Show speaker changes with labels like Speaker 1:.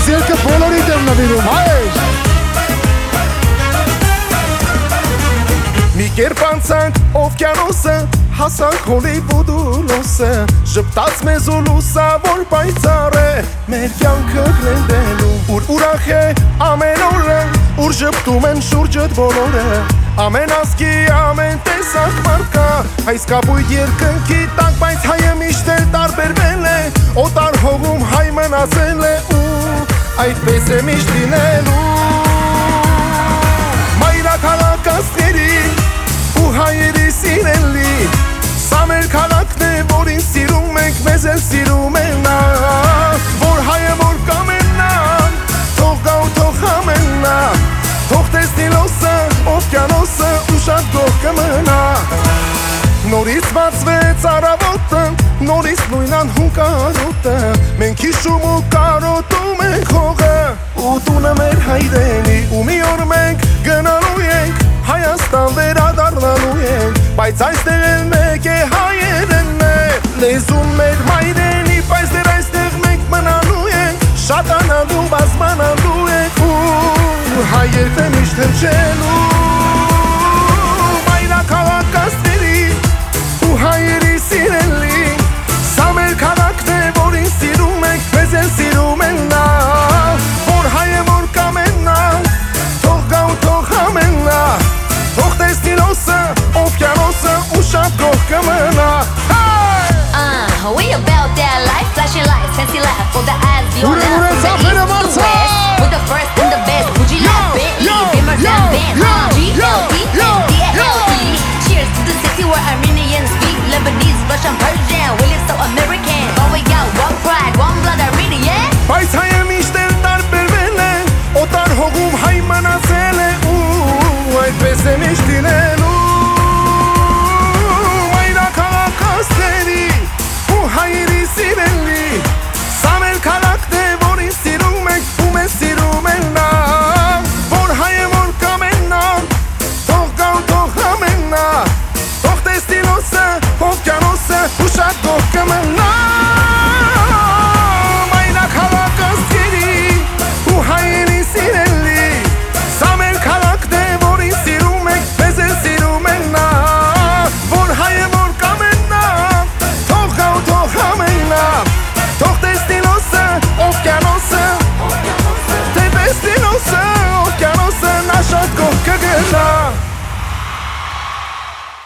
Speaker 1: Այս երկը բոլորիդ եմ նվիրում, հայր։
Speaker 2: Մի կերպ անցանք օվկիանոսը, հասանք Հոլիվուդ ու Լոսը, ժպտաց մեզ ու լուսավոր պայծառ է մեր կյանքը գլենդելու, ուր ուրախ է ամեն օրը, ուր ժպտում են շուրջդ բոլորը, ամեն ազգի ամեն տեսակ մարդ կա, այս կապույտ երկնքի տակ, բայց հայը միշտ էլ տարբերվել է, օտար հողում հայ մնացել է ու այդպես է միշտ լինելու։ Մայրաքաղաքացիների ու հայերի սիրելի, սա մեր քաղաքն է, որին սիրում ենք, մեզ էլ սիրում է նա, որ հայը որ կամենա, թող գա ու թող համենա, թող տեսնի լոսը, օվկիանոսը ու շատ գող կմնա։ Նորից բացվեց առավոտը, նորից նույն անհուն կարոտը, մենք հիշում ու կարոտում ենք հողը ու տունը մեր հայրենի, ու մի օր մենք գնալու ենք Հայաստան վերադառնալու ենք, բայց այստեղ էլ մեկ է հայերենն է, լեզուն մեր մայրենի, բայց դեռ այստեղ մենք մնալու ենք, շատանալու բազմանալու ենք ու հայերն է միշտ հնչելու։ Մայրաքաղաքացիների ու հայերի սիրելի, սա մեր քաղաքն է, որին սիրում ենք, մեզ էլ սիրում են նա, որ հայը որ կամենա, թող գա ու թող համենա, թող տեսնի լոսը, օվկիանոսը ու շատ գող կմնա։
Speaker 3: We about that life, flashing lights, fancy life for the eyes beyond us, from the east to the west, with the first and the best. Would you like Bentley, Beamer, and Benz, GLT, and DLT? Cheers to the city where Armenians speak Lebanese, Russian, Persian. We live so